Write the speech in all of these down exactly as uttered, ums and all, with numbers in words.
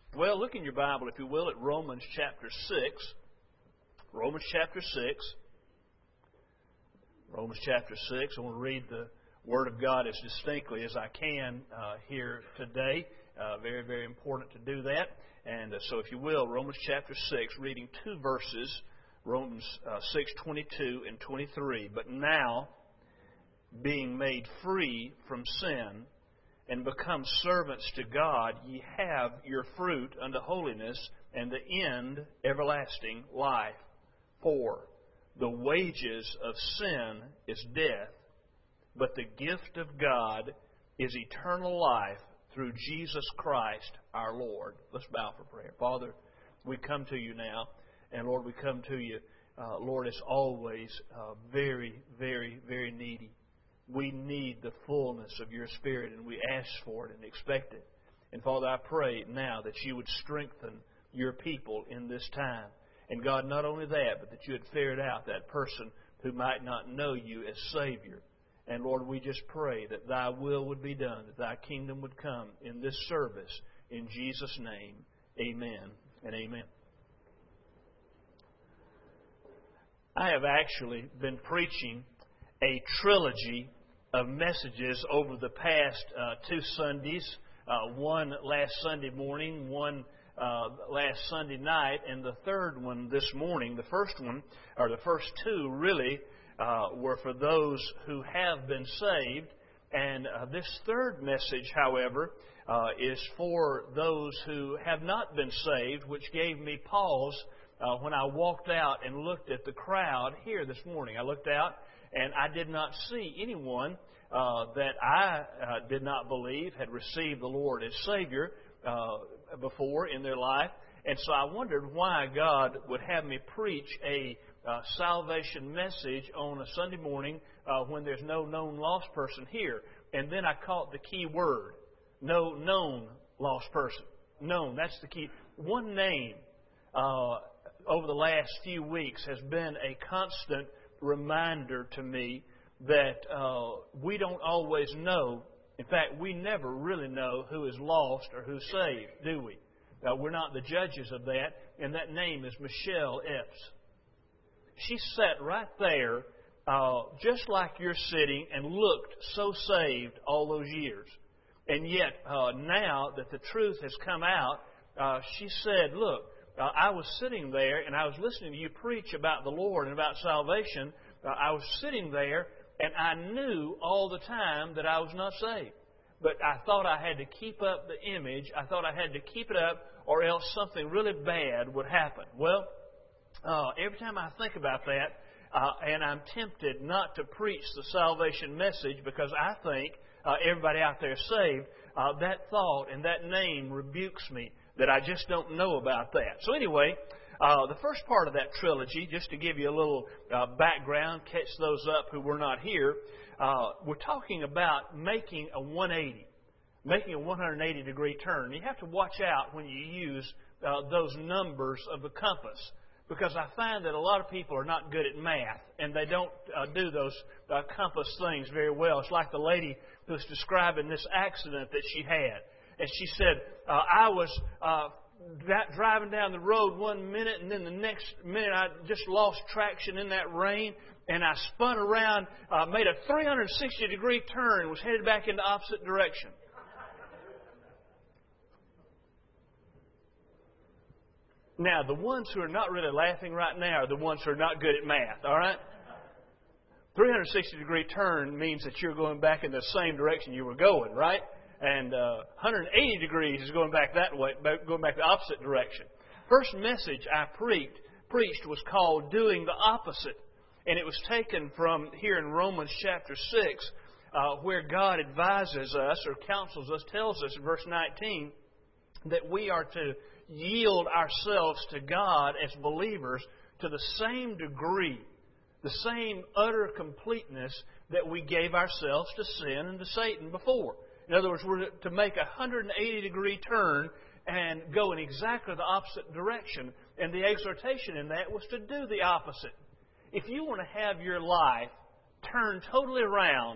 Well, look in your Bible, if you will, at Romans chapter six. Romans chapter six. Romans chapter six. I want to read the Word of God as distinctly as I can uh, here today. Uh, very, very important to do that. And uh, so if you will, Romans chapter six, reading two verses, Romans uh, six, twenty-two and twenty-three. But now, being made free from sin, and become servants to God, ye have your fruit unto holiness, and the end everlasting life. For the wages of sin is death, but the gift of God is eternal life through Jesus Christ our Lord. Let's bow for prayer. Father, we come to you now, and Lord, we come to you, uh, Lord, as always, uh, very, very, very needy. We need the fullness of your Spirit, and we ask for it and expect it. And Father, I pray now that you would strengthen your people in this time. And God, not only that, but that you would ferret out that person who might not know you as Savior. And Lord, we just pray that thy will would be done, that thy kingdom would come in this service. In Jesus' name, amen and amen. I have actually been preaching a trilogy of messages over the past uh, two Sundays, uh, one last Sunday morning, one uh, last Sunday night, and the third one this morning. The first one, or the first two, really uh, were for those who have been saved, and uh, this third message, however, uh, is for those who have not been saved, which gave me pause uh, when I walked out and looked at the crowd here this morning. I looked out, and I did not see anyone uh, that I uh, did not believe had received the Lord as Savior uh, before in their life. And so I wondered why God would have me preach a uh, salvation message on a Sunday morning uh, when there's no known lost person here. And then I caught the key word, no known lost person. Known, that's the key. One name uh, over the last few weeks has been a constant reminder to me that uh, we don't always know. In fact, we never really know who is lost or who's saved, do we? Uh, we're not the judges of that, and that name is Michelle Epps. She sat right there uh, just like you're sitting and looked so saved all those years. And yet, uh, now that the truth has come out, uh, she said, look, Uh, I was sitting there and I was listening to you preach about the Lord and about salvation. Uh, I was sitting there and I knew all the time that I was not saved. But I thought I had to keep up the image. I thought I had to keep it up or else something really bad would happen. Well, uh, every time I think about that, uh, and I'm tempted not to preach the salvation message because I think uh, everybody out there is saved, uh, that thought and that name rebukes me that I just don't know about that. So anyway, uh, the first part of that trilogy, just to give you a little uh, background, catch those up who were not here, uh, we're talking about making a one eighty, making a one hundred eighty degree turn. You have to watch out when you use uh, those numbers of the compass, because I find that a lot of people are not good at math, and they don't uh, do those uh, compass things very well. It's like the lady who's describing this accident that she had. And she said, uh, I was uh, driving down the road one minute, and then the next minute I just lost traction in that rain, and I spun around, uh, made a three hundred sixty degree turn, and was headed back in the opposite direction. Now, the ones who are not really laughing right now are the ones who are not good at math, all right? three hundred sixty degree turn means that you're going back in the same direction you were going, right? And uh, one hundred eighty degrees is going back that way, going back the opposite direction. First message I preached, preached was called Doing the Opposite. And it was taken from here in Romans chapter six, uh, where God advises us or counsels us, tells us in verse nineteen, that we are to yield ourselves to God as believers to the same degree, the same utter completeness that we gave ourselves to sin and to Satan before. In other words, we're to make a one hundred eighty degree turn and go in exactly the opposite direction. And the exhortation in that was to do the opposite. If you want to have your life turned totally around,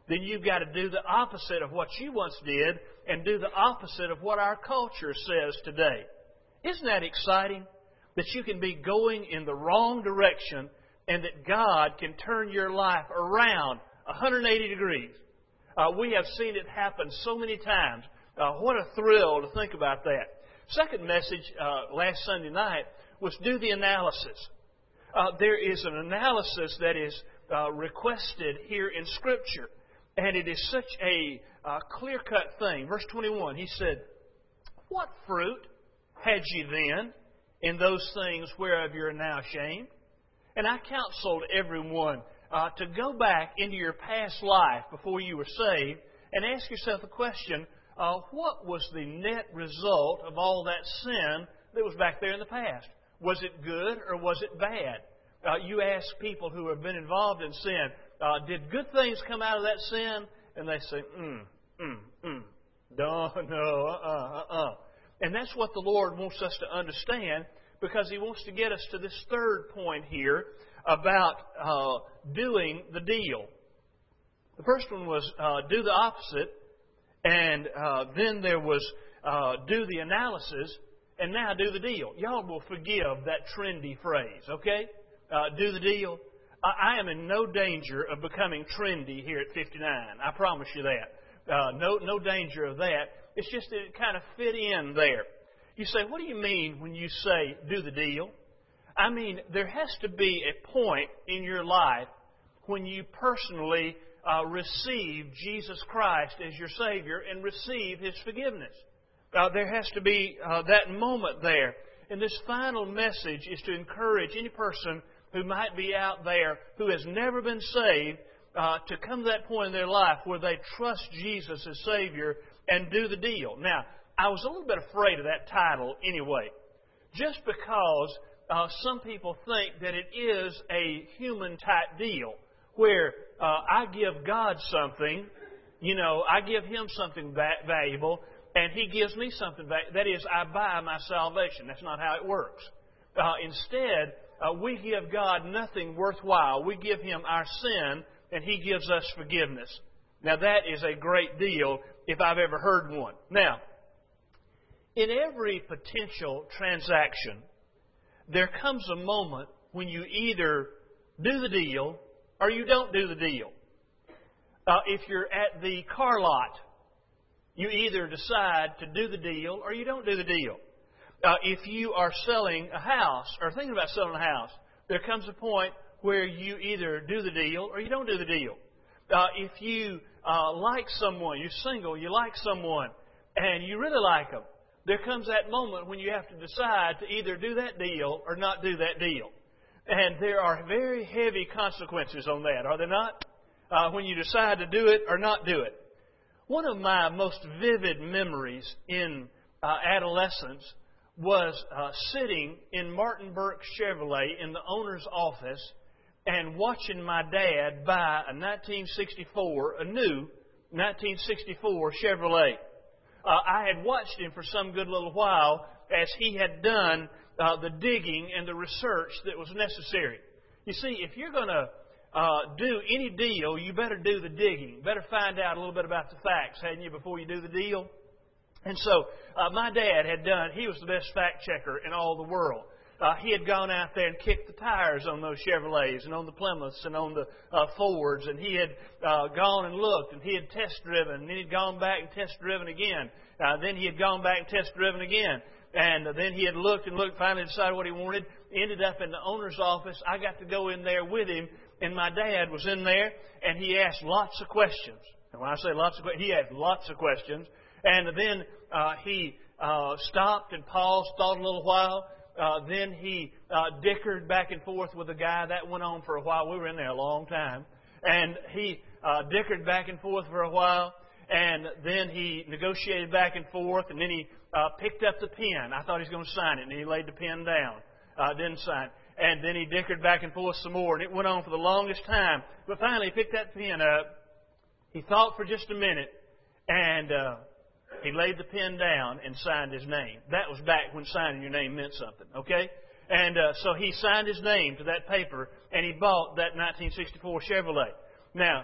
then you've got to do the opposite of what you once did and do the opposite of what our culture says today. Isn't that exciting? That you can be going in the wrong direction and that God can turn your life around one hundred eighty degrees. Uh, we have seen it happen so many times. Uh, what a thrill to think about that. Second message uh, last Sunday night was do the analysis. Uh, there is an analysis that is uh, requested here in Scripture. And it is such a uh, clear-cut thing. Verse twenty-one, he said, "What fruit had ye then in those things whereof you are now ashamed?" And I counseled everyone uh, to go back into your past life before you were saved and ask yourself the question, uh, what was the net result of all that sin that was back there in the past? Was it good or was it bad? Uh, you ask people who have been involved in sin, uh, did good things come out of that sin? And they say, mm, mm, mm. No, no, uh-uh, uh-uh. And that's what the Lord wants us to understand, because He wants to get us to this third point here about uh, doing the deal. The first one was uh, do the opposite, and uh, then there was uh, do the analysis, and now do the deal. Y'all will forgive that trendy phrase, okay? Uh, do the deal. I, I am in no danger of becoming trendy here at fifty-nine. I promise you that. Uh, no, no danger of that. It's just that it kind of fit in there. You say, what do you mean when you say do the deal? I mean, there has to be a point in your life when you personally uh, receive Jesus Christ as your Savior and receive His forgiveness. Uh, there has to be uh, that moment there. And this final message is to encourage any person who might be out there who has never been saved uh, to come to that point in their life where they trust Jesus as Savior and do the deal. Now, I was a little bit afraid of that title anyway, just because uh, some people think that it is a human-type deal where uh, I give God something, you know, I give Him something va- valuable, and He gives me something valuable. That is, I buy my salvation. That's not how it works. Uh, instead, uh, we give God nothing worthwhile. We give Him our sin, and He gives us forgiveness. Now, that is a great deal if I've ever heard one. Now, in every potential transaction, there comes a moment when you either do the deal or you don't do the deal. Uh, if you're at the car lot, you either decide to do the deal or you don't do the deal. Uh, if you are selling a house or thinking about selling a house, there comes a point where you either do the deal or you don't do the deal. Uh, if you uh, like someone, you're single, you like someone, and you really like them, there comes that moment when you have to decide to either do that deal or not do that deal. And there are very heavy consequences on that, are there not? Uh, when you decide to do it or not do it. One of my most vivid memories in uh, adolescence was uh, sitting in Martin Burke Chevrolet in the owner's office and watching my dad buy a nineteen sixty-four, a new nineteen sixty-four Chevrolet. Uh, I had watched him for some good little while as he had done uh, the digging and the research that was necessary. You see, if you're going to uh, do any deal, you better do the digging. Better find out a little bit about the facts, hadn't you, before you do the deal? And so uh, my dad had done, he was the best fact checker in all the world. Uh, he had gone out there and kicked the tires on those Chevrolets and on the Plymouths and on the uh, Fords, and he had uh, gone and looked, and he had test driven, and then he'd gone back and test driven again. Uh, then he had gone back and test driven again, and uh, then he had looked and looked, finally decided what he wanted, ended up in the owner's office. I got to go in there with him, and my dad was in there, and he asked lots of questions. And when I say lots of questions, he asked lots of questions, and then uh, he uh, stopped and paused, thought a little while. Uh, then he uh, dickered back and forth with a guy. That went on for a while. We were in there a long time. And he uh, dickered back and forth for a while. And then he negotiated back and forth. And then he uh, picked up the pen. I thought he was going to sign it. And he laid the pen down. Uh, didn't sign it. And then he dickered back and forth some more. And it went on for the longest time. But finally he picked that pen up. He thought for just a minute. And Uh, He laid the pen down and signed his name. That was back when signing your name meant something, okay? And uh, so he signed his name to that paper, and he bought that nineteen sixty-four Chevrolet. Now,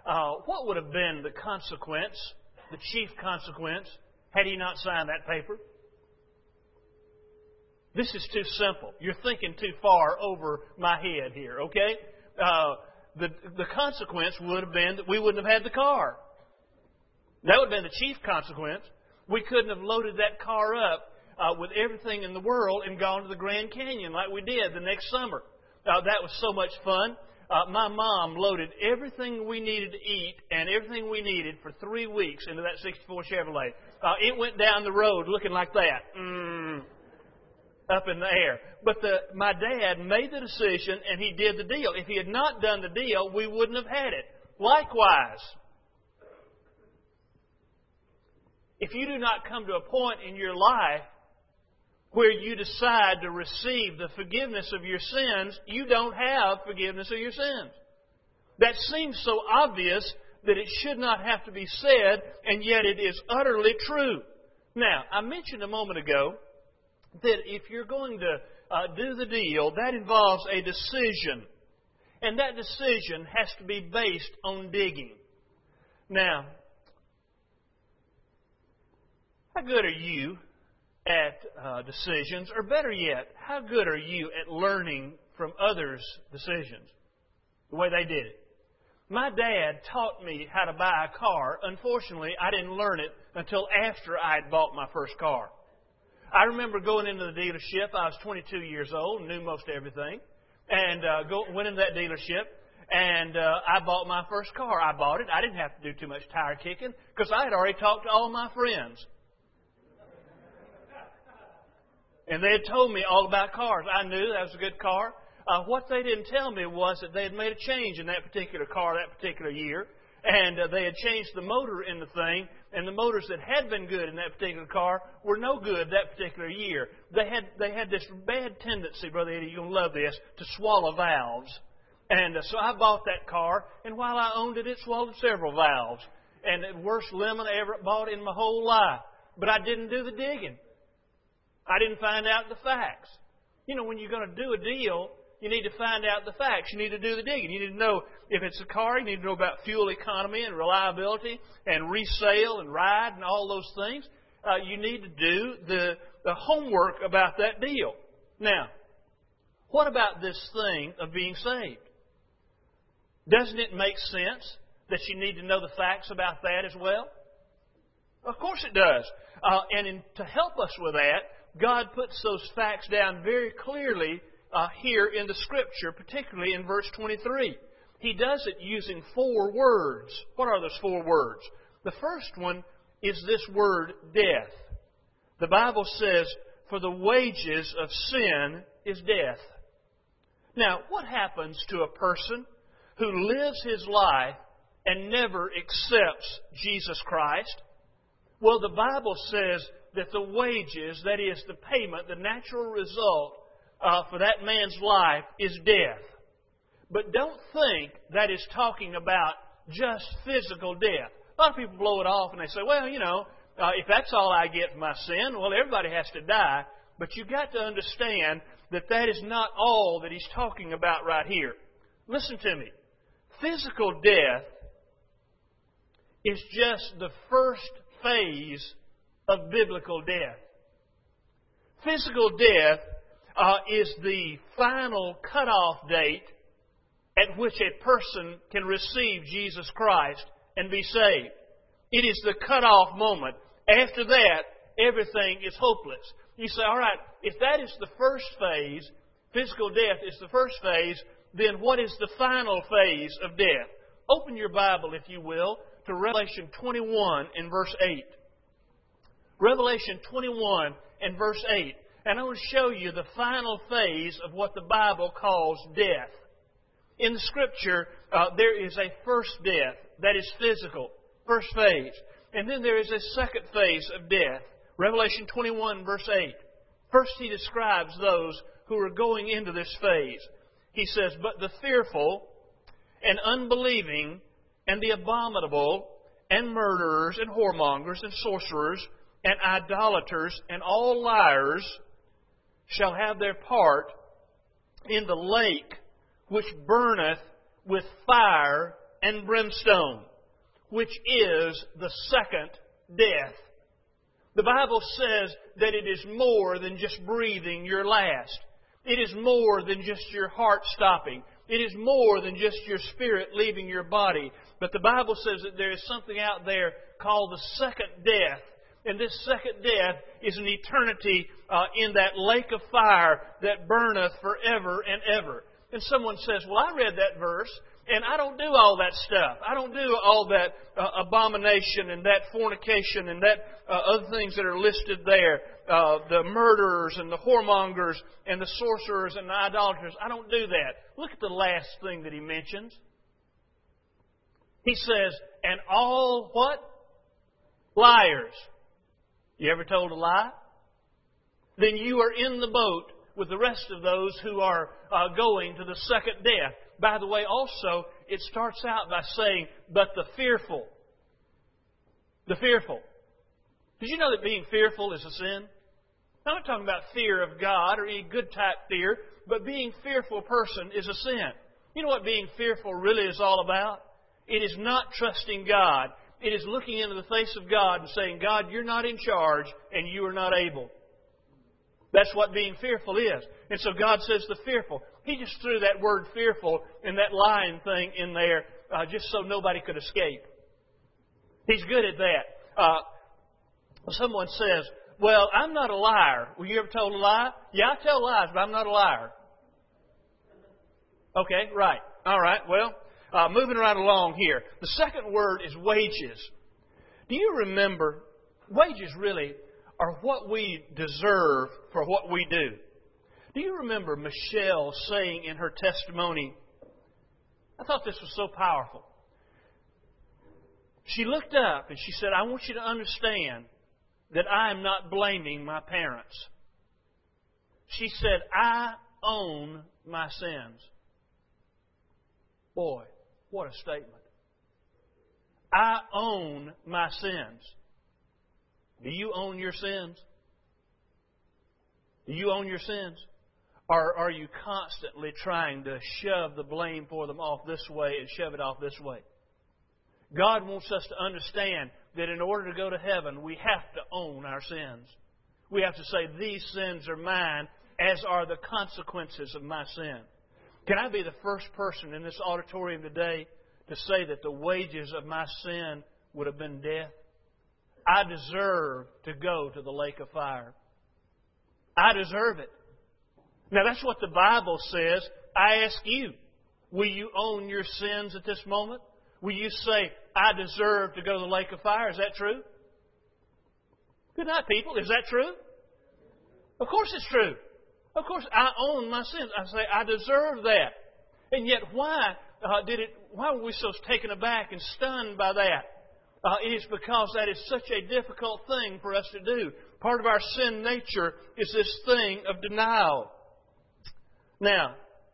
uh, what would have been the consequence, the chief consequence, had he not signed that paper? This is too simple. You're thinking too far over my head here, okay? Uh, the, the consequence would have been that we wouldn't have had the car. That would have been the chief consequence. We couldn't have loaded that car up uh, with everything in the world and gone to the Grand Canyon like we did the next summer. Uh, that was so much fun. Uh, my mom loaded everything we needed to eat and everything we needed for three weeks into that sixty-four Chevrolet. Uh, it went down the road looking like that, mm, up in the air. But the, my dad made the decision and he did the deal. If he had not done the deal, we wouldn't have had it. Likewise, if you do not come to a point in your life where you decide to receive the forgiveness of your sins, you don't have forgiveness of your sins. That seems so obvious that it should not have to be said, and yet it is utterly true. Now, I mentioned a moment ago that if you're going to uh, do the deal, that involves a decision. And that decision has to be based on digging. Now, how good are you at uh, decisions? Or better yet, how good are you at learning from others' decisions? The way they did it. My dad taught me how to buy a car. Unfortunately, I didn't learn it until after I had bought my first car. I remember going into the dealership. I was twenty-two years old and knew most everything. And uh, go, went into that dealership, and uh, I bought my first car. I bought it. I didn't have to do too much tire kicking because I had already talked to all my friends. And they had told me all about cars. I knew that was a good car. Uh, what they didn't tell me was that they had made a change in that particular car that particular year. And uh, they had changed the motor in the thing. And the motors that had been good in that particular car were no good that particular year. They had they had this bad tendency, Brother Eddie, you're going to love this, to swallow valves. And uh, so I bought that car. And while I owned it, it swallowed several valves. And the worst lemon I ever bought in my whole life. But I didn't do the digging. I didn't find out the facts. You know, when you're going to do a deal, you need to find out the facts. You need to do the digging. You need to know if it's a car, you need to know about fuel economy and reliability and resale and ride and all those things. Uh, you need to do the, the homework about that deal. Now, what about this thing of being saved? Doesn't it make sense that you need to know the facts about that as well? Of course it does. Uh, and in, to help us with that, God puts those facts down very clearly uh, here in the Scripture, particularly in verse twenty-three. He does it using four words. What are those four words? The first one is this word, death. The Bible says, for the wages of sin is death. Now, what happens to a person who lives his life and never accepts Jesus Christ? Well, the Bible says that the wages, that is the payment, the natural result uh, for that man's life is death. But don't think that is talking about just physical death. A lot of people blow it off and they say, well, you know, uh, if that's all I get for my sin, well, everybody has to die. But you've got to understand that that is not all that he's talking about right here. Listen to me. Physical death is just the first phase of biblical death. Physical death uh, is the final cutoff date at which a person can receive Jesus Christ and be saved. It is the cutoff moment. After that, everything is hopeless. You say, all right, if that is the first phase, physical death is the first phase, then what is the final phase of death? Open your Bible, if you will, to Revelation twenty-one and verse eight. Revelation twenty-one and verse eight. And I want to show you the final phase of what the Bible calls death. In the Scripture, uh, there is a first death that is physical, first phase. And then there is a second phase of death. Revelation twenty-one verse eight. First he describes those who are going into this phase. He says, but the fearful and unbelieving and the abominable and murderers and whoremongers and sorcerers and idolaters and all liars shall have their part in the lake which burneth with fire and brimstone, which is the second death. The Bible says that it is more than just breathing your last. It is more than just your heart stopping. It is more than just your spirit leaving your body. But the Bible says that there is something out there called the second death. And this second death is an eternity uh, in that lake of fire that burneth forever and ever. And someone says, well, I read that verse, and I don't do all that stuff. I don't do all that uh, abomination and that fornication and that uh, other things that are listed there. Uh, the murderers and the whoremongers and the sorcerers and the idolaters. I don't do that. Look at the last thing that he mentions. He says, and all what? Liars. You ever told a lie? Then you are in the boat with the rest of those who are uh, going to the second death. By the way, also, it starts out by saying, but the fearful. The fearful. Did you know that being fearful is a sin? I'm not talking about fear of God or any good type fear, but being a fearful person is a sin. You know what being fearful really is all about? It is not trusting God. It is looking into the face of God and saying, God, you're not in charge and you are not able. That's what being fearful is. And so God says the fearful. He just threw that word fearful and that lying thing in there uh, just so nobody could escape. He's good at that. Uh, someone says, well, I'm not a liar. Were you ever told a lie? Yeah, I tell lies, but I'm not a liar. Okay, right. All right, well, uh, moving right along here. The second word is wages. Do you remember, wages really are what we deserve for what we do. Do you remember Michelle saying in her testimony, I thought this was so powerful. She looked up and she said, I want you to understand that I am not blaming my parents. She said, I own my sins. Boy, what a statement. I own my sins. Do you own your sins? Do you own your sins? Or are you constantly trying to shove the blame for them off this way and shove it off this way? God wants us to understand that in order to go to heaven, we have to own our sins. We have to say, these sins are mine, as are the consequences of my sin. Can I be the first person in this auditorium today to say that the wages of my sin would have been death? I deserve to go to the lake of fire. I deserve it. Now that's what the Bible says. I ask you, will you own your sins at this moment? Will you say, I deserve to go to the lake of fire? Is that true? Good night, people. Is that true? Of course it's true. Of course I own my sins. I say, I deserve that. And yet why uh, did it? Why were we so taken aback and stunned by that? Uh, it is because that is such a difficult thing for us to do. Part of our sin nature is this thing of denial. Now,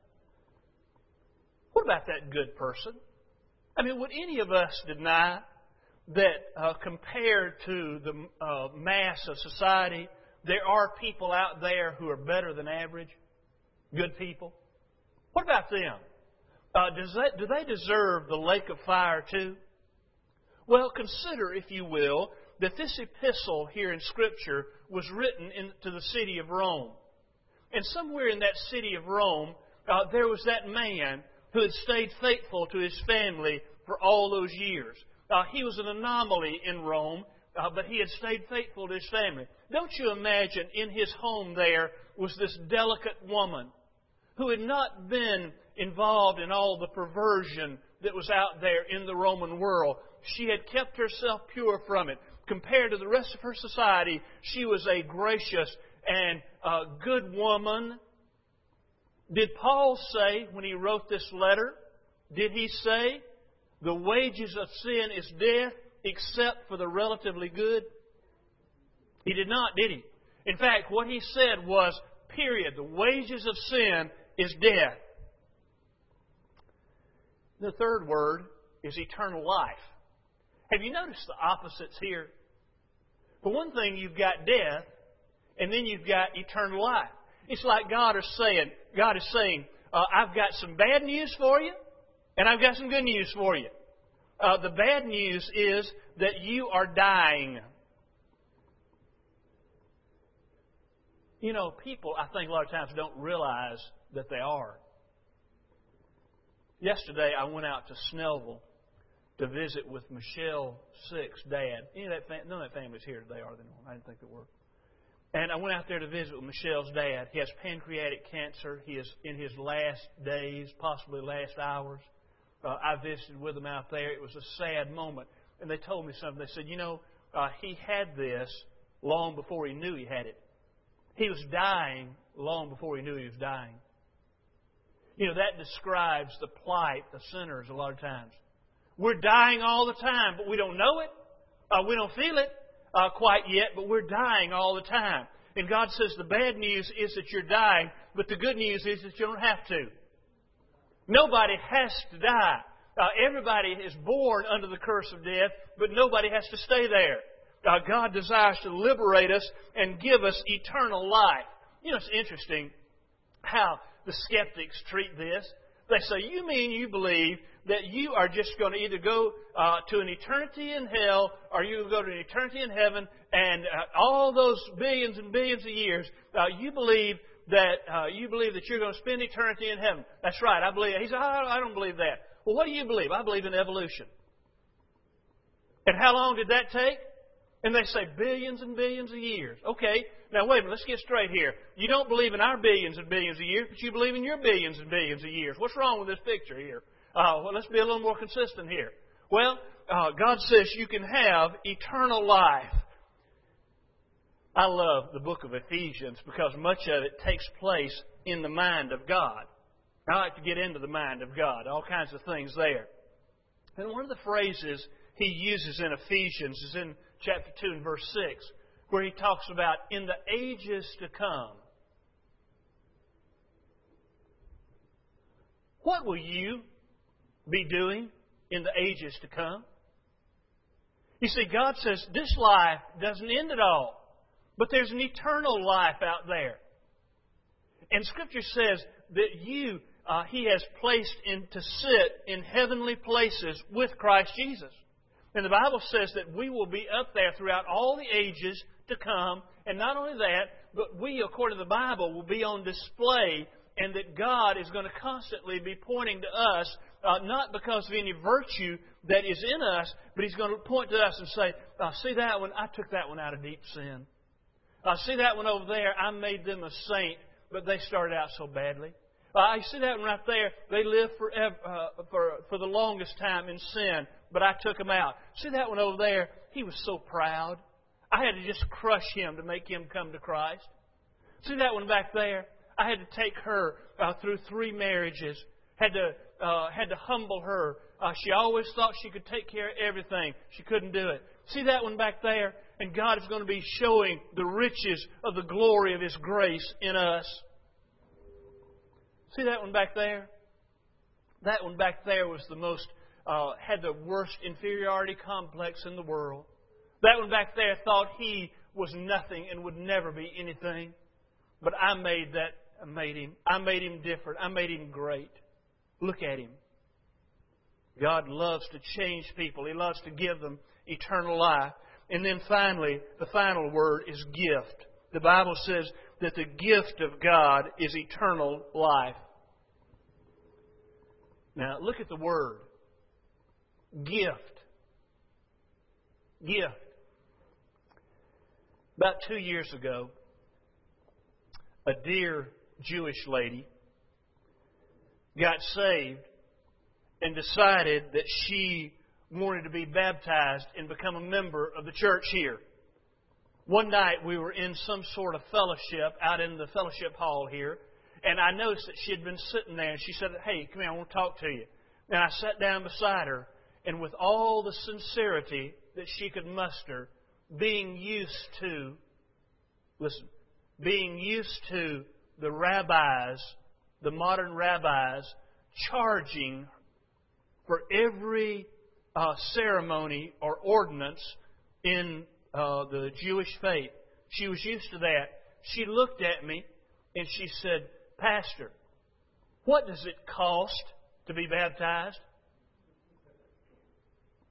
what about that good person? I mean, would any of us deny that uh, compared to the uh, mass of society, there are people out there who are better than average? Good people? What about them? Uh, does that, do they deserve the lake of fire too? Well, consider, if you will, that this epistle here in Scripture was written into the city of Rome. And somewhere in that city of Rome, uh, there was that man who had stayed faithful to his family for all those years. Uh, he was an anomaly in Rome, uh, but he had stayed faithful to his family. Don't you imagine in his home there was this delicate woman who had not been involved in all the perversion that was out there in the Roman world. She had kept herself pure from it. Compared to the rest of her society, she was a gracious and uh, good woman. Did Paul say when he wrote this letter, did he say, the wages of sin is death except for the relatively good? He did not, did he? In fact, what he said was, period, the wages of sin is death. The third word is eternal life. Have you noticed the opposites here? For one thing, you've got death, and then you've got eternal life. It's like God is saying, God is saying, uh, I've got some bad news for you, and I've got some good news for you. Uh, the bad news is that you are dying. You know, people, I think a lot of times don't realize that they are. Yesterday, I went out to Snellville to visit with Michelle Sick's dad. Any of that fam- none of that family's here today, are they? I didn't think they were. And I went out there to visit with Michelle's dad. He has pancreatic cancer. He is in his last days, possibly last hours. Uh, I visited with him out there. It was a sad moment. And they told me something. They said, you know, uh, he had this long before he knew he had it. He was dying long before he knew he was dying. You know, that describes the plight of sinners a lot of times. We're dying all the time, but we don't know it. Uh, we don't feel it uh, quite yet, but we're dying all the time. And God says the bad news is that you're dying, but the good news is that you don't have to. Nobody has to die. Uh, everybody is born under the curse of death, but nobody has to stay there. Uh, God desires to liberate us and give us eternal life. You know, it's interesting how the skeptics treat this. They say, you mean you believe that you are just going to either go uh, to an eternity in hell or you go to an eternity in heaven, and uh, all those billions and billions of years, uh, you believe that uh, you believe that you're going to spend eternity in heaven. That's right, I believe. He said, I don't believe that. Well, what do you believe? I believe in evolution. And how long did that take? And they say billions and billions of years. Okay, now wait a minute, let's get straight here. You don't believe in our billions and billions of years, but you believe in your billions and billions of years. What's wrong with this picture here? Uh, well, let's be a little more consistent here. Well, uh, God says you can have eternal life. I love the book of Ephesians because much of it takes place in the mind of God. I like to get into the mind of God, all kinds of things there. And one of the phrases he uses in Ephesians is in chapter two and verse six, where he talks about in the ages to come. What will you be doing in the ages to come? You see, God says this life doesn't end at all, but there's an eternal life out there. And Scripture says that you, uh, He has placed in to sit in heavenly places with Christ Jesus. And the Bible says that we will be up there throughout all the ages to come. And not only that, but we, according to the Bible, will be on display, and that God is going to constantly be pointing to us, uh, not because of any virtue that is in us, but He's going to point to us and say, uh, see that one? I took that one out of deep sin. Uh, see that one over there? I made them a saint, but they started out so badly. Uh, you see that one right there? They lived forever, uh, for, for the longest time in sin, but I took them out. See that one over there? He was so proud. I had to just crush him to make him come to Christ. See that one back there? I had to take her uh, through three marriages. Had to uh, had to humble her. Uh, she always thought she could take care of everything. She couldn't do it. See that one back there? And God is going to be showing the riches of the glory of His grace in us. See that one back there? That one back there was the most, uh, had the worst inferiority complex in the world. That one back there thought he was nothing and would never be anything. But I made that, I made him. I made him different. I made him great. Look at him. God loves to change people. He loves to give them eternal life. And then finally, the final word is gift. The Bible says that the gift of God is eternal life. Now, look at the word. Gift. Gift. About two years ago, a dear Jewish lady got saved and decided that she wanted to be baptized and become a member of the church here. One night we were in some sort of fellowship out in the fellowship hall here, and I noticed that she had been sitting there, and she said, hey, come here, I want to talk to you. And I sat down beside her, and with all the sincerity that she could muster, being used to, listen, being used to the rabbis, the modern rabbis, charging for every uh, ceremony or ordinance in uh, the Jewish faith. She was used to that. She looked at me and she said, Pastor, what does it cost to be baptized?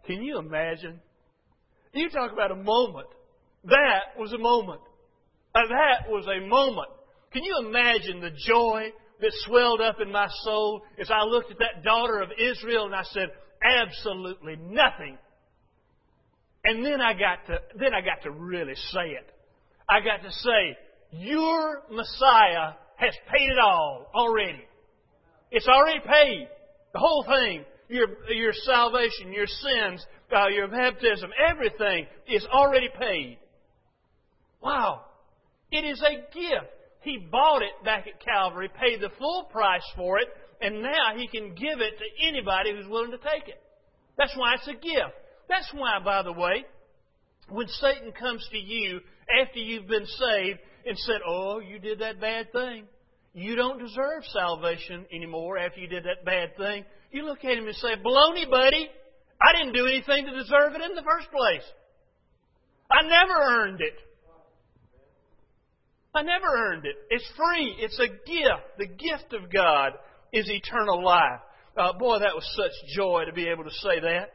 Can you imagine? You talk about a moment. That was a moment. Uh, that was a moment. Can you imagine the joy that swelled up in my soul as I looked at that daughter of Israel and I said, absolutely nothing. And then I got to, then I got to really say it. I got to say, your Messiah has paid it all already. It's already paid. The whole thing. Your, your salvation, your sins, uh, your baptism, everything is already paid. Wow. It is a gift. He bought it back at Calvary, paid the full price for it, and now He can give it to anybody who's willing to take it. That's why it's a gift. That's why, by the way, when Satan comes to you after you've been saved and said, oh, you did that bad thing. You don't deserve salvation anymore after you did that bad thing. You look at him and say, baloney, buddy. I didn't do anything to deserve it in the first place. I never earned it. I never earned it. It's free. It's a gift. The gift of God is eternal life. Uh, boy, that was such joy to be able to say that.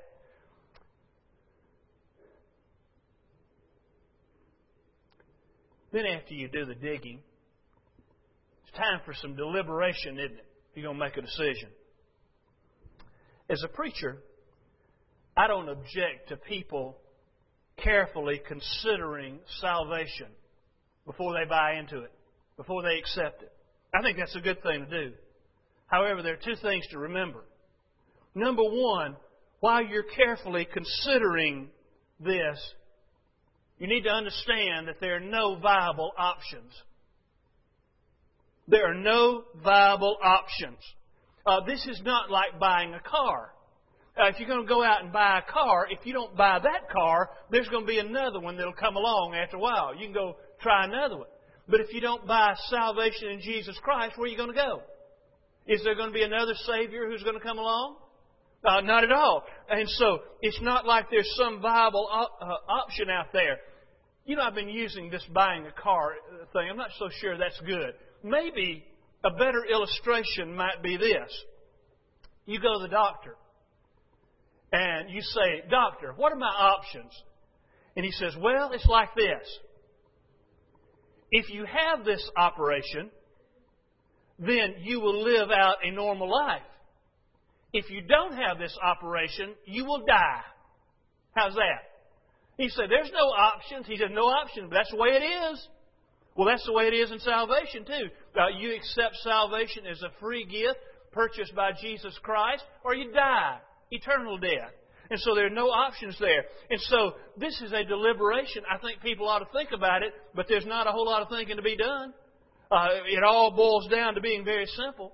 Then after you do the digging, it's time for some deliberation, isn't it? If you're going to make a decision. As a preacher, I don't object to people carefully considering salvation before they buy into it, before they accept it. I think that's a good thing to do. However, there are two things to remember. Number one, while you're carefully considering this, you need to understand that there are no viable options. There are no viable options. Uh, this is not like buying a car. Uh, if you're going to go out and buy a car, if you don't buy that car, there's going to be another one that will come along after a while. You can go try another one. But if you don't buy salvation in Jesus Christ, where are you going to go? Is there going to be another Savior who's going to come along? Uh, not at all. And so it's not like there's some viable op- uh, option out there. You know, I've been using this buying a car thing. I'm not so sure that's good. Maybe a better illustration might be this. You go to the doctor and you say, Doctor, what are my options? And he says, well, it's like this. If you have this operation, then you will live out a normal life. If you don't have this operation, you will die. How's that? He said, there's no options. He said, no options, but that's the way it is. Well, that's the way it is in salvation, too. Uh, you accept salvation as a free gift purchased by Jesus Christ, or you die, eternal death. And so there are no options there. And so this is a deliberation. I think people ought to think about it, but there's not a whole lot of thinking to be done. Uh, it all boils down to being very simple.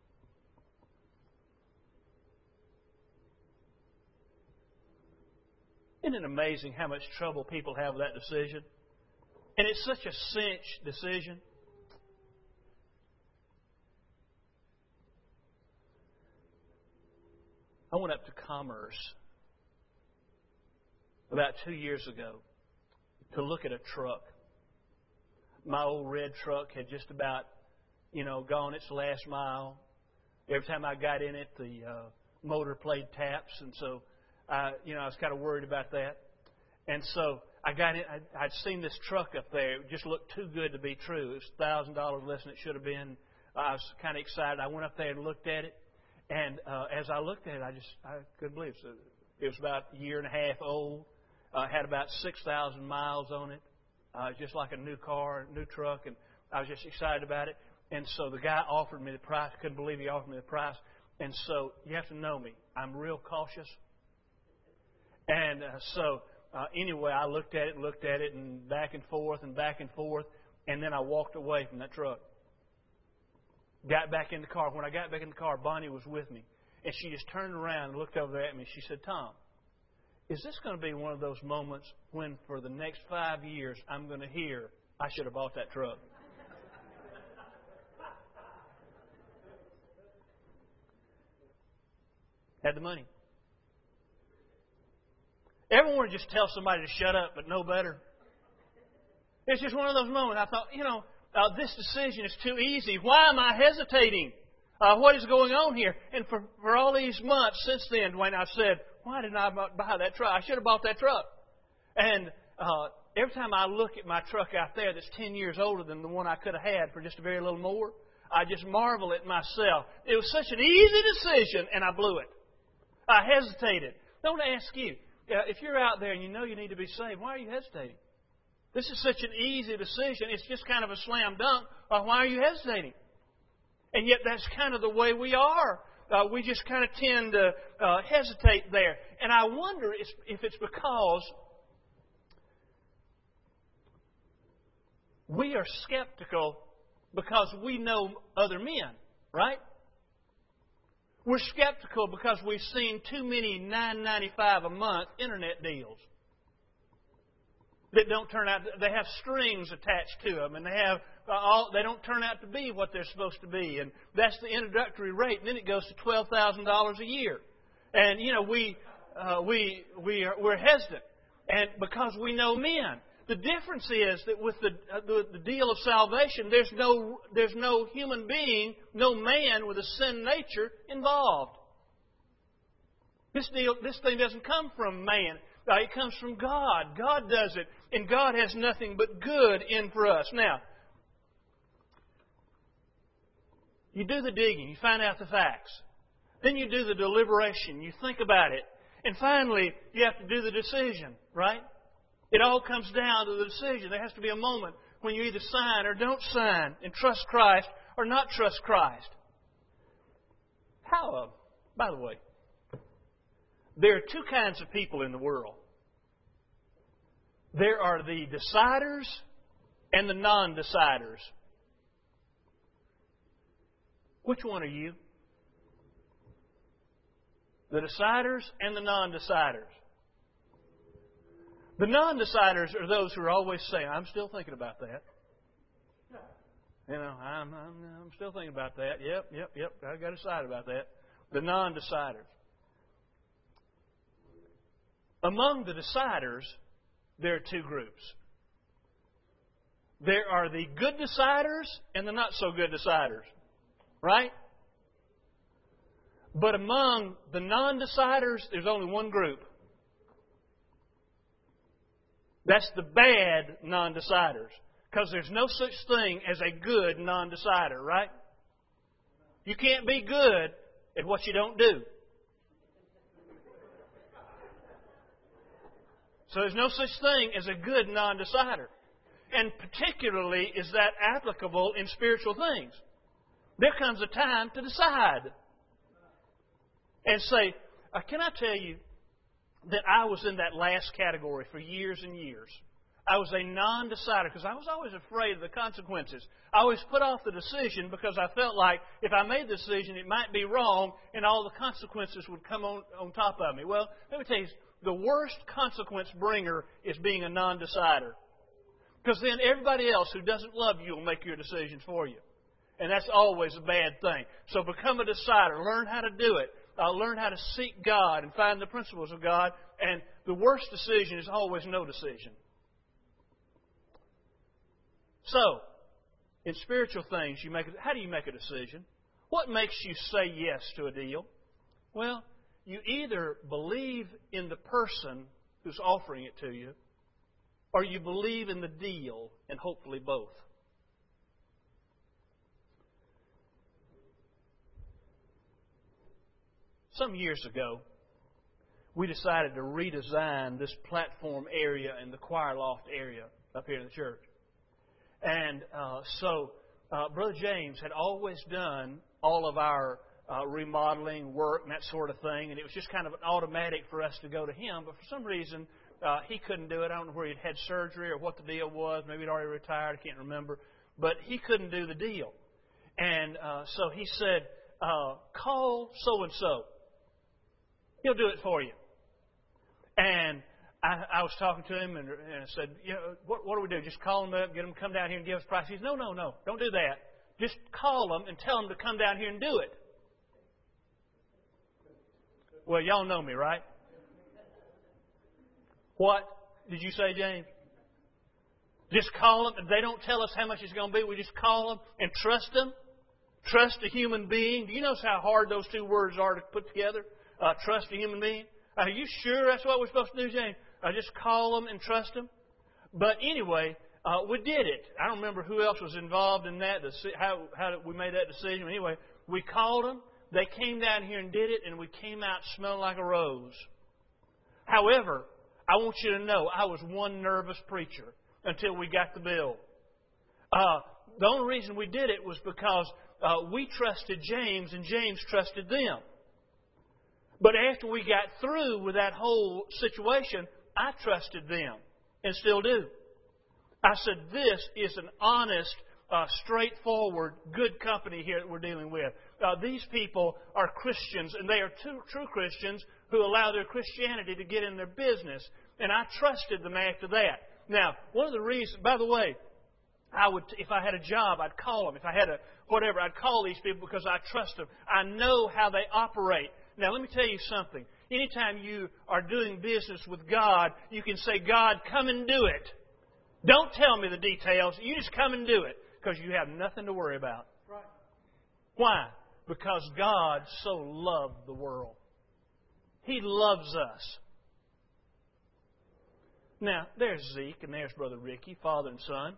Isn't it amazing how much trouble people have with that decision? And it's such a cinch decision. I went up to Commerce about two years ago to look at a truck. My old red truck had just about, you know, gone its last mile. Every time I got in it, the uh, motor played taps, and so I, you know, I was kind of worried about that. And so I got in. I, I'd seen this truck up there. It just looked too good to be true. It was a thousand dollars less than it should have been. I was kind of excited. I went up there and looked at it, and uh, as I looked at it, I just I couldn't believe it. It was about a year and a half old. Uh, had about six thousand miles on it, uh, just like a new car, a new truck, and I was just excited about it. And so the guy offered me the price. Couldn't believe he offered me the price. And so you have to know me. I'm real cautious. And uh, so uh, anyway, I looked at it and looked at it and back and forth and back and forth. And then I walked away from that truck. Got back in the car. When I got back in the car, Bonnie was with me. And she just turned around and looked over there at me. She said, Tom, is this going to be one of those moments when for the next five years I'm going to hear, I should have bought that truck? Had the money. Everyone would just tell somebody to shut up, but no better. It's just one of those moments. I thought, you know, uh, this decision is too easy. Why am I hesitating? Uh, what is going on here? And for, for all these months since then, Dwayne, I've said, why didn't I buy that truck? I should have bought that truck. And uh, every time I look at my truck out there that's ten years older than the one I could have had for just a very little more, I just marvel at myself. It was such an easy decision, and I blew it. I hesitated. I want to ask you, uh, if you're out there and you know you need to be saved, why are you hesitating? This is such an easy decision. It's just kind of a slam dunk. Uh, why are you hesitating? And yet that's kind of the way we are. Uh, we just kind of tend to uh, hesitate there. And I wonder if it's because we are skeptical because we know other men, right? We're skeptical because we've seen too many nine ninety-five a month internet deals that don't turn out. They have strings attached to them, and they have uh, all. They don't turn out to be what they're supposed to be, and that's the introductory rate. And then it goes to twelve thousand dollars a year, and you know we uh, we we are we're hesitant, and because we know men. The difference is that with the, uh, the the deal of salvation, there's no there's no human being, no man with a sin nature involved. This deal, this thing doesn't come from man. Uh, it comes from God. God does it, and God has nothing but good in for us. Now, you do the digging, you find out the facts, then you do the deliberation, you think about it, and finally you have to do the decision, right? It all comes down to the decision. There has to be a moment when you either sign or don't sign and trust Christ or not trust Christ. How, uh, by the way, there are two kinds of people in the world. There are the deciders and the non-deciders. Which one are you? The deciders and the non-deciders. The non-deciders are those who are always saying, I'm still thinking about that. You know, I'm, I'm, I'm still thinking about that. Yep, yep, yep, I've got to decide about that. The non-deciders. Among the deciders, there are two groups. There are the good deciders and the not-so-good deciders. Right? But among the non-deciders, there's only one group. That's the bad non-deciders. Because there's no such thing as a good non-decider, right? You can't be good at what you don't do. So there's no such thing as a good non-decider. And particularly is that applicable in spiritual things. There comes a time to decide. And say, uh, can I tell you, that I was in that last category for years and years. I was a non-decider because I was always afraid of the consequences. I always put off the decision because I felt like if I made the decision, it might be wrong and all the consequences would come on, on top of me. Well, let me tell you, the worst consequence bringer is being a non-decider. Because then everybody else who doesn't love you will make your decisions for you. And that's always a bad thing. So become a decider. Learn how to do it. Uh, learn how to seek God and find the principles of God. And the worst decision is always no decision. So, in spiritual things, you make. How do you make a decision? What makes you say yes to a deal? Well, you either believe in the person who's offering it to you, or you believe in the deal, and hopefully both. Some years ago, we decided to redesign this platform area and the choir loft area up here in the church. And uh, so uh, Brother James had always done all of our uh, remodeling work and that sort of thing, and it was just kind of an automatic for us to go to him. But for some reason, uh, he couldn't do it. I don't know where he'd had surgery or what the deal was. Maybe he'd already retired. I can't remember. But he couldn't do the deal. And uh, so he said, uh, call so-and-so. He'll do it for you. And I, I was talking to him and, and I said, you know, what, what do we do? Just call him up, get him to come down here and give us a price. He said, no, no, no, don't do that. Just call them and tell them to come down here and do it. Well, y'all know me, right? What did you say, James? Just call them. If they don't tell us how much it's going to be, we just call them and trust them. Trust a human being. Do you notice how hard those two words are to put together? Uh, trust a human being. Are you sure that's what we're supposed to do, James? I just call them and trust them? But anyway, uh, we did it. I don't remember who else was involved in that, how, how we made that decision. Anyway, we called them. They came down here and did it, and we came out smelling like a rose. However, I want you to know I was one nervous preacher until we got the bill. Uh, the only reason we did it was because uh, we trusted James and James trusted them. But after we got through with that whole situation, I trusted them and still do. I said, this is an honest, uh, straightforward, good company here that we're dealing with. Uh, these people are Christians, and they are true, true Christians who allow their Christianity to get in their business. And I trusted them after that. Now, one of the reasons, by the way, I would, if I had a job, I'd call them. If I had a whatever, I'd call these people because I trust them. I know how they operate. Now, let me tell you something. Anytime you are doing business with God, you can say, God, come and do it. Don't tell me the details. You just come and do it because you have nothing to worry about. Right. Why? Because God so loved the world. He loves us. Now, there's Zeke and there's Brother Ricky, father and son.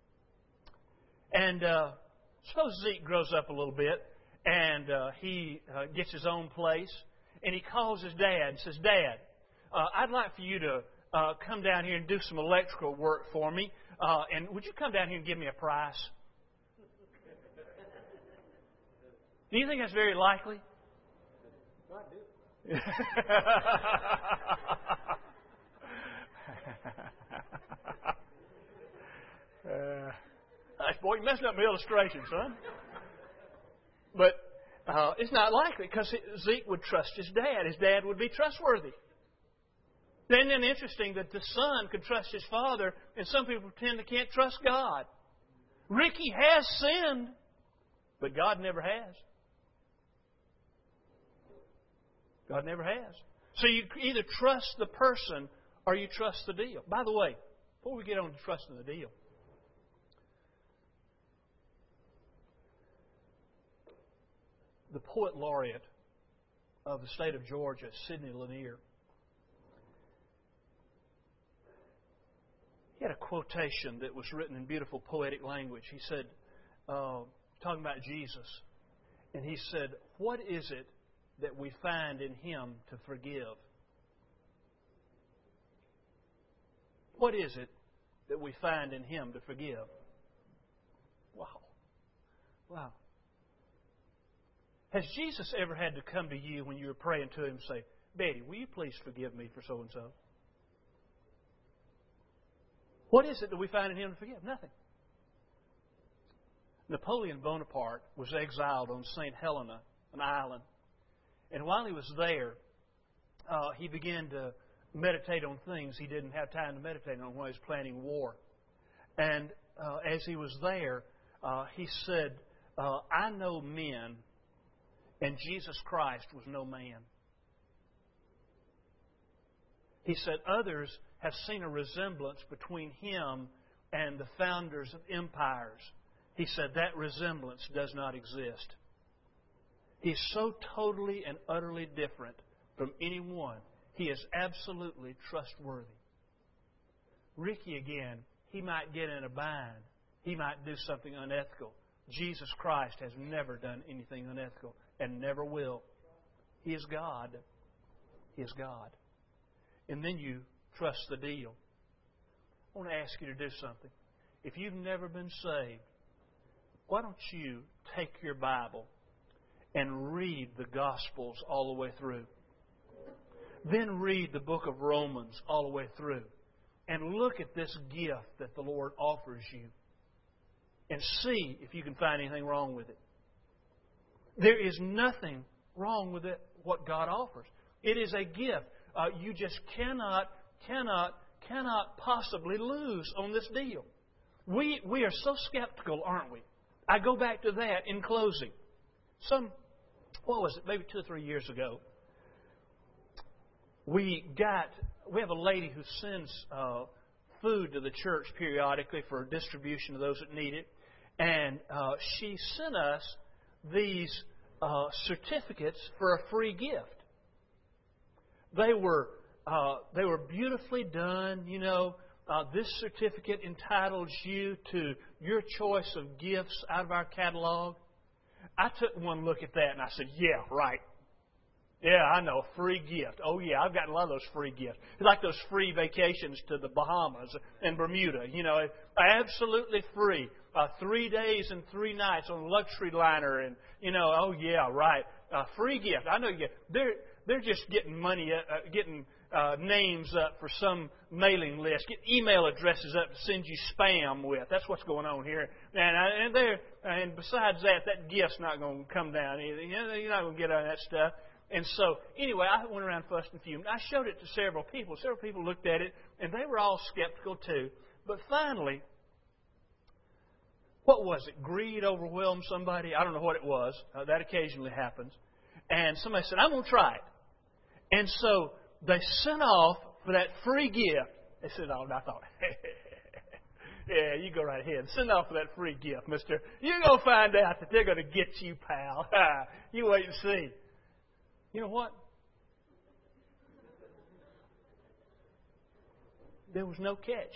And uh, suppose Zeke grows up a little bit and uh, he uh, gets his own place. And he calls his dad and says, Dad, uh, I'd like for you to uh, come down here and do some electrical work for me. Uh, and would you come down here and give me a price? Do you think that's very likely? I do. uh, boy, you messed up my illustration, son. But uh, it's not likely because Zeke would trust his dad. His dad would be trustworthy. Then it's interesting that the son could trust his father, and some people pretend they can't trust God. Ricky has sinned, but God never has. God never has. So you either trust the person or you trust the deal. By the way, before we get on to trusting the deal, the poet laureate of the state of Georgia, Sidney Lanier, he had a quotation that was written in beautiful poetic language. He said, uh, talking about Jesus, and he said, what is it that we find in Him to forgive? What is it that we find in Him to forgive? Wow. Wow. Has Jesus ever had to come to you when you were praying to Him and say, Betty, will you please forgive me for so-and-so? What is it that we find in Him to forgive? Nothing. Napoleon Bonaparte was exiled on Saint Helena, an island. And while he was there, uh, he began to meditate on things he didn't have time to meditate on while he was planning war. And uh, as he was there, uh, he said, uh, I know men, and Jesus Christ was no man. He said, others have seen a resemblance between Him and the founders of empires. He said, that resemblance does not exist. He's so totally and utterly different from anyone. He is absolutely trustworthy. Ricky, again, he might get in a bind. He might do something unethical. Jesus Christ has never done anything unethical and never will. He is God. He is God. And then you trust the deal. I want to ask you to do something. If you've never been saved, why don't you take your Bible and read the Gospels all the way through. Then read the book of Romans all the way through. And look at this gift that the Lord offers you. And see if you can find anything wrong with it. There is nothing wrong with it, what God offers. It is a gift. Uh, you just cannot, cannot, cannot possibly lose on this deal. We, we are so skeptical, aren't we? I go back to that in closing. Some, what was it, maybe two or three years ago, we got, we have a lady who sends uh, food to the church periodically for distribution to those that need it. And uh, she sent us these uh, certificates for a free gift. They were uh, they were beautifully done. You know, uh, this certificate entitles you to your choice of gifts out of our catalog. I took one look at that and I said, yeah, right. Yeah, I know, a free gift. Oh, yeah, I've gotten a lot of those free gifts. It's like those free vacations to the Bahamas and Bermuda. You know, absolutely free. Uh, three days and three nights on a luxury liner. And, you know, oh, yeah, right. Uh, free gift. I know you get, they're, they're just getting money, uh, getting uh, names up for some mailing list, get email addresses up to send you spam with. That's what's going on here. And, uh, and, there, and besides that, that gift's not going to come down either. You know, you're not going to get on that stuff. And so, anyway, I went around fussed and fumed. I showed it to several people. Several people looked at it, and they were all skeptical too. But finally, what was it? Greed overwhelmed somebody? I don't know what it was. Uh, that occasionally happens. And somebody said, I'm going to try it. And so they sent off for that free gift. They said, oh, and I thought, yeah, you go right ahead. Send off for that free gift, mister. You're going to find out that they're going to get you, pal. You wait and see. You know what? There was no catch.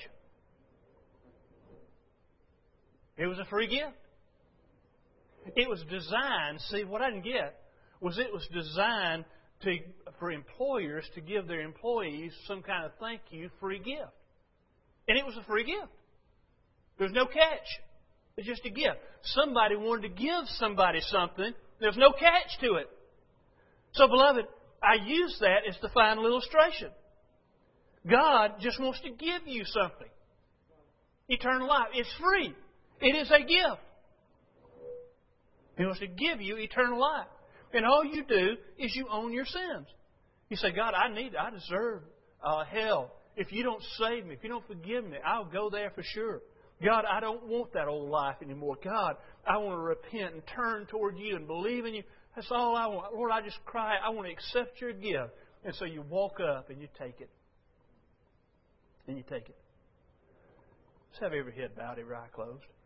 It was a free gift. It was designed, see, what I didn't get was it was designed to for employers to give their employees some kind of thank you free gift. And it was a free gift. There's no catch. It's just a gift. Somebody wanted to give somebody something. There's no catch to it. So, beloved, I use that as the final illustration. God just wants to give you something. Eternal life. It's free. It is a gift. He wants to give you eternal life. And all you do is you own your sins. You say, God, I need, I deserve uh, hell. If you don't save me, if you don't forgive me, I'll go there for sure. God, I don't want that old life anymore. God, I want to repent and turn toward you and believe in you. That's all I want. Lord, I just cry. I want to accept your gift. And so you walk up and you take it. And you take it. Let's have every head bowed, every eye closed.